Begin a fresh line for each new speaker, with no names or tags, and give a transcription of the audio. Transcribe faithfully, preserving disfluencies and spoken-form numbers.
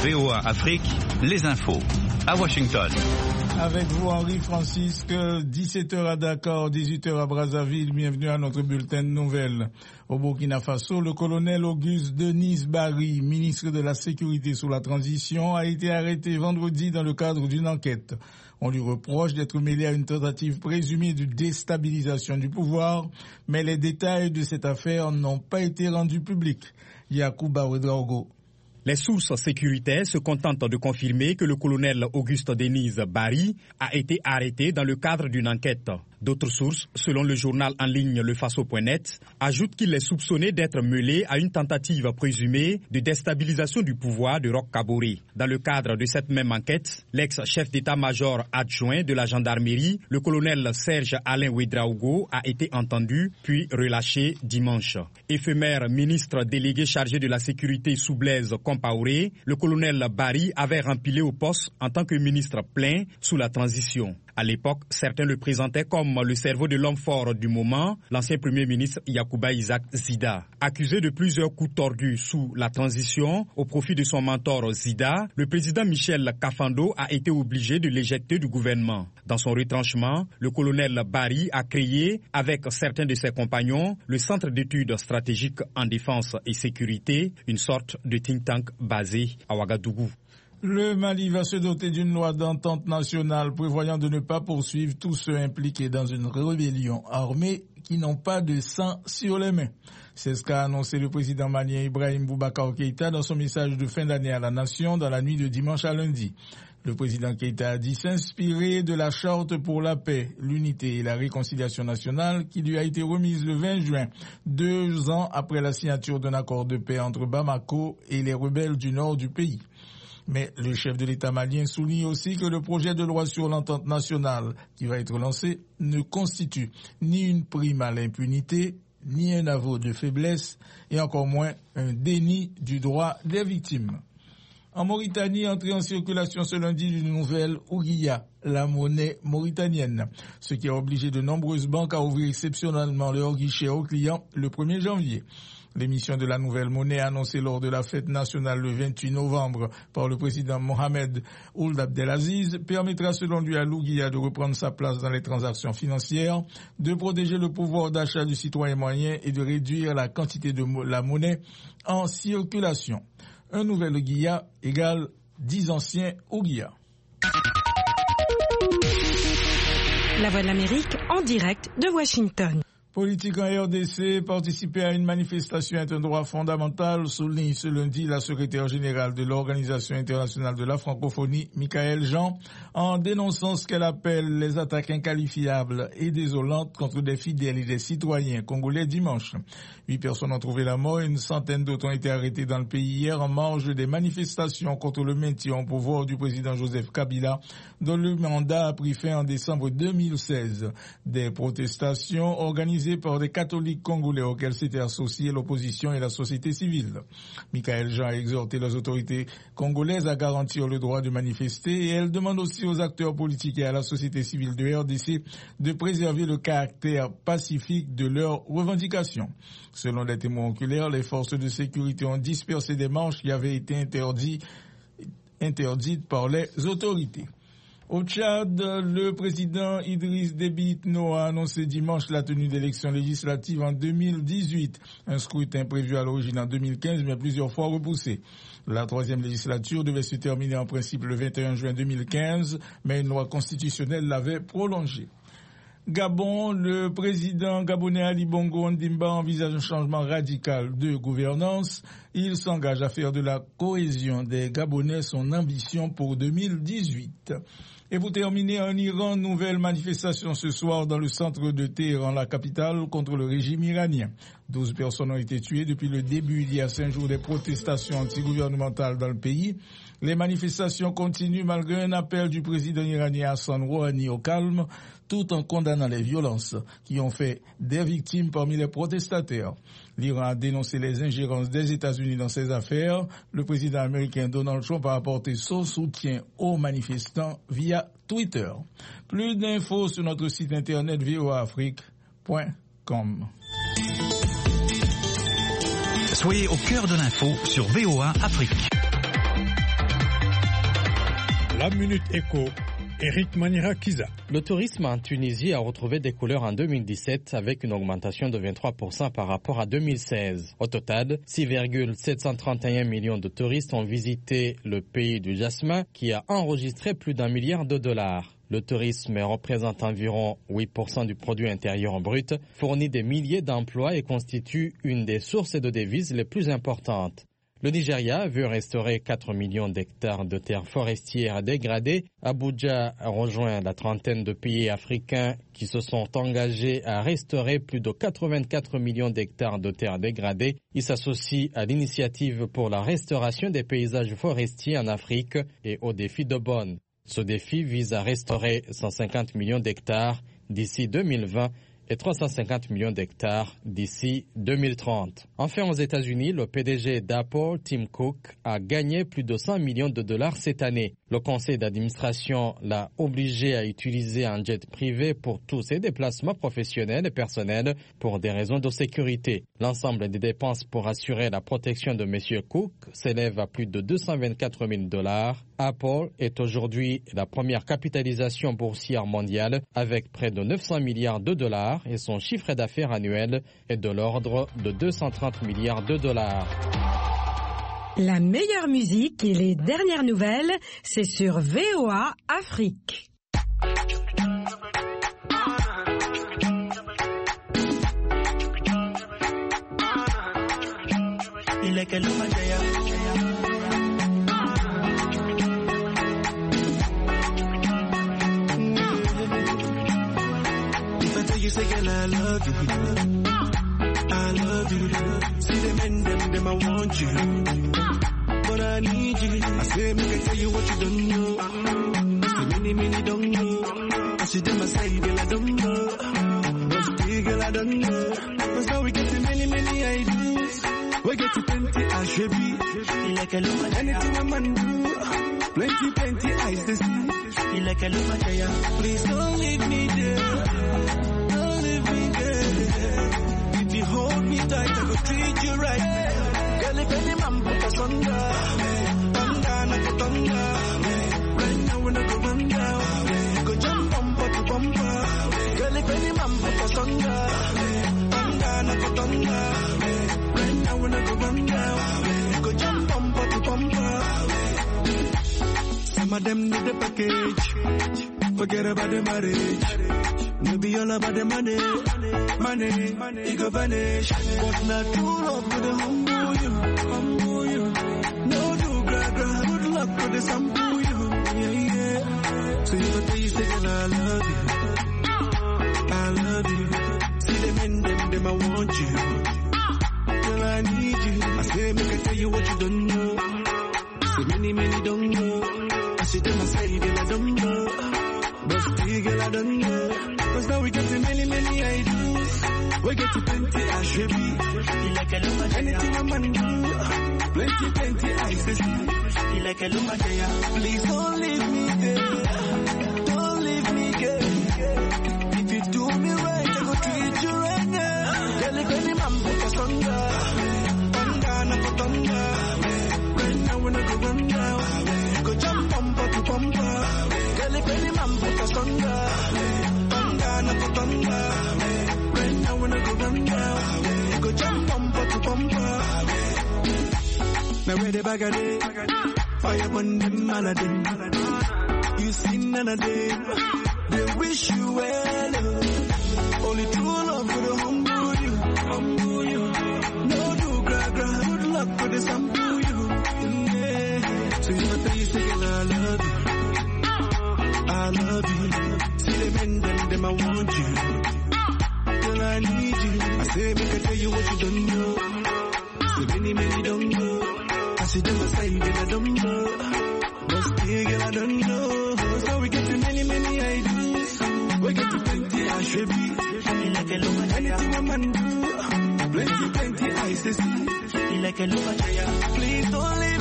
V O A Afrique, les infos. À Washington.
Avec vous, Henri Francisque, dix-sept heures à Dakar, dix-huit heures à Brazzaville. Bienvenue à notre bulletin de nouvelles. Au Burkina Faso, le colonel Auguste Denis Barry, ministre de la Sécurité sous la transition, a été arrêté vendredi dans le cadre d'une enquête. On lui reproche d'être mêlé à une tentative présumée de déstabilisation du pouvoir, mais les détails de cette affaire n'ont pas été rendus publics. Yacouba Ouedraogo.
Les sources sécuritaires se contentent de confirmer que le colonel Auguste Denis Barry a été arrêté dans le cadre d'une enquête. D'autres sources, selon le journal en ligne Le Faso point net, ajoutent qu'il est soupçonné d'être mêlé à une tentative présumée de déstabilisation du pouvoir de Roch Kaboré. Dans le cadre de cette même enquête, l'ex-chef d'état-major adjoint de la gendarmerie, le colonel Serge Alain Ouedraogo, a été entendu puis relâché dimanche. Éphémère ministre délégué chargé de la sécurité sous Blaise Compaoré, le colonel Barry avait rempilé au poste en tant que ministre plein sous la transition. À l'époque, certains le présentaient comme le cerveau de l'homme fort du moment, l'ancien premier ministre Yacouba Isaac Zida. Accusé de plusieurs coups tordus sous la transition au profit de son mentor Zida, le président Michel Kafando a été obligé de l'éjecter du gouvernement. Dans son retranchement, le colonel Barry a créé, avec certains de ses compagnons, le Centre d'études stratégiques en défense et sécurité, une sorte de think tank basé à Ouagadougou.
Le Mali va se doter d'une loi d'entente nationale prévoyant de ne pas poursuivre tous ceux impliqués dans une rébellion armée qui n'ont pas de sang sur les mains. C'est ce qu'a annoncé le président malien Ibrahim Boubacar Keïta dans son message de fin d'année à la nation dans la nuit de dimanche à lundi. Le président Keïta a dit s'inspirer de la charte pour la paix, l'unité et la réconciliation nationale qui lui a été remise le vingt juin, deux ans après la signature d'un accord de paix entre Bamako et les rebelles du nord du pays. Mais le chef de l'État malien souligne aussi que le projet de loi sur l'entente nationale qui va être lancé ne constitue ni une prime à l'impunité, ni un aveu de faiblesse, et encore moins un déni du droit des victimes. En Mauritanie, entrée en circulation ce lundi d'une nouvelle Ouguiya, la monnaie mauritanienne, ce qui a obligé de nombreuses banques à ouvrir exceptionnellement leurs guichets aux clients le premier janvier. L'émission de la nouvelle monnaie annoncée lors de la fête nationale le vingt-huit novembre par le président Mohamed Ould Abdelaziz permettra selon lui à l'Ouguiya de reprendre sa place dans les transactions financières, de protéger le pouvoir d'achat du citoyen moyen et de réduire la quantité de la monnaie en circulation. Un nouvel Ouguiya égale dix anciens Ouguiya.
La Voix de l'Amérique en direct de Washington.
Politique en R D C, participer à une manifestation est un droit fondamental, souligne ce lundi la secrétaire générale de l'Organisation internationale de la francophonie, Michaëlle Jean, en dénonçant ce qu'elle appelle les attaques inqualifiables et désolantes contre des fidèles et des citoyens congolais dimanche. Huit personnes ont trouvé la mort et une centaine d'autres ont été arrêtées dans le pays hier en marge des manifestations contre le maintien au pouvoir du président Joseph Kabila, dont le mandat a pris fin en décembre deux mille seize. Des protestations organisées par des catholiques congolais auxquels s'étaient associés l'opposition et la société civile. Michaëlle Jean a exhorté les autorités congolaises à garantir le droit de manifester et elle demande aussi aux acteurs politiques et à la société civile de R D C de préserver le caractère pacifique de leurs revendications. Selon les témoins oculaires, les forces de sécurité ont dispersé des marches qui avaient été interdites, interdites par les autorités. Au Tchad, le président Idriss Déby Itno a annoncé dimanche la tenue d'élections législatives en deux mille dix-huit. Un scrutin prévu à l'origine en deux mille quinze, mais plusieurs fois repoussé. La troisième législature devait se terminer en principe le vingt et un juin deux mille quinze, mais une loi constitutionnelle l'avait prolongée. Gabon, le président gabonais Ali Bongo Ondimba envisage un changement radical de gouvernance. Il s'engage à faire de la cohésion des Gabonais son ambition pour deux mille dix-huit. Et pour terminer, en Iran, nouvelle manifestation ce soir dans le centre de Téhéran, la capitale, contre le régime iranien. Douze personnes ont été tuées depuis le début, il y a cinq jours, des protestations antigouvernementales dans le pays. Les manifestations continuent malgré un appel du président iranien Hassan Rouhani au calme, tout en condamnant les violences qui ont fait des victimes parmi les protestataires. L'Iran a dénoncé les ingérences des États-Unis dans ces affaires. Le président américain Donald Trump a apporté son soutien aux manifestants via Twitter. Plus d'infos sur notre site internet v o a afrique point com.
Soyez au cœur de l'info sur V O A Afrique.
La Minute Éco, Eric Manira-Kiza.
Le tourisme en Tunisie a retrouvé des couleurs en deux mille dix-sept avec une augmentation de vingt-trois pour cent par rapport à deux mille seize. Au total, six virgule sept cent trente et un millions de touristes ont visité le pays du jasmin qui a enregistré plus d'un milliard de dollars. Le tourisme représente environ huit pour cent du produit intérieur brut, fournit des milliers d'emplois et constitue une des sources de devises les plus importantes. Le Nigeria veut restaurer quatre millions d'hectares de terres forestières dégradées. Abuja rejoint la trentaine de pays africains qui se sont engagés à restaurer plus de quatre-vingt-quatre millions d'hectares de terres dégradées. Il s'associe à l'initiative pour la restauration des paysages forestiers en Afrique et au défi de Bonn. Ce défi vise à restaurer cent cinquante millions d'hectares d'ici deux mille vingt et trois cent cinquante millions d'hectares d'ici deux mille trente. Enfin, aux États-Unis, le P D G d'Apple, Tim Cook, a gagné plus de cent millions de dollars cette année. Le conseil d'administration l'a obligé à utiliser un jet privé pour tous ses déplacements professionnels et personnels pour des raisons de sécurité. L'ensemble des dépenses pour assurer la protection de M. Cook s'élève à plus de deux cent vingt-quatre mille dollars. Apple est aujourd'hui la première capitalisation boursière mondiale avec près de neuf cents milliards de dollars et son chiffre d'affaires annuel est de l'ordre de deux cent trente milliards de dollars.
La meilleure musique et les dernières nouvelles, c'est sur V O A Afrique.
You say, girl, I love you. I love you. See them and them, them I want you. But I need you. I say, make I tell you what you don't know. I say, many, many don't know. I see them, I say, girl, I don't know. But still, girl, I don't know. That's how we get to many, many ideas. We get to plenty, I should be. Like a love, anything a man do. Plenty, plenty eyes to see. Like a love, please don't leave me there. If you hold me tight, I go treat you right. Girl, if any man put us under, thunder, not a thunder. Right now we're not go run down. Go jump bumper to bumper. Girl, if any man put us under, thunder, not a thunder. Right now we're not go run down. Go jump bumper to bumper. Some of them need the package. Forget about the marriage. Maybe all about the money, money, money, it go vanish. But not true love for the humble you, humble you. No do gra gra, good luck for the sample you, yeah, yeah. So if I tell you, say, girl, I love you, I love you. See them and them, them I want you. Girl, I need you. I say, make I tell you what you don't know. Say many, many don't know. I see them, I say, girl, I don't know. But still, girl, I don't know. Cause now we get to many, many ideas. We get to plenty, I should be. Like a luma, anything a man do. Plenty, plenty, I see. Like a luma, please don't leave me there. Don't leave me, girl. If you do me right, I go treat you right now. Girl, if any man put us under, thunder, not a thunder. Right now we're not gonna run down. Go jump bumper to bumper. Girl, if any man put us under, not a thunder. Right now we're not gonna run down. Go jump bumper to bumper. Now where the bag of day, fire on them malady. You see none of them, they wish you well. Only true love for the humble you, humble you. No do gra gra, good luck for the sample you. Yeah. So if I tell you, say, girl, I love you, I love you. See them and them, them I want you. Girl, I need you. I say, make I tell you what you don't know. Say many, many don't know. I see them, I say, girl, I don't know. But still, girl, I don't know. So we get to many, many ideas. We get to plenty, I should be. Like a luma, anything a man do. Plenty, plenty, I see. Like a luma, please don't leave.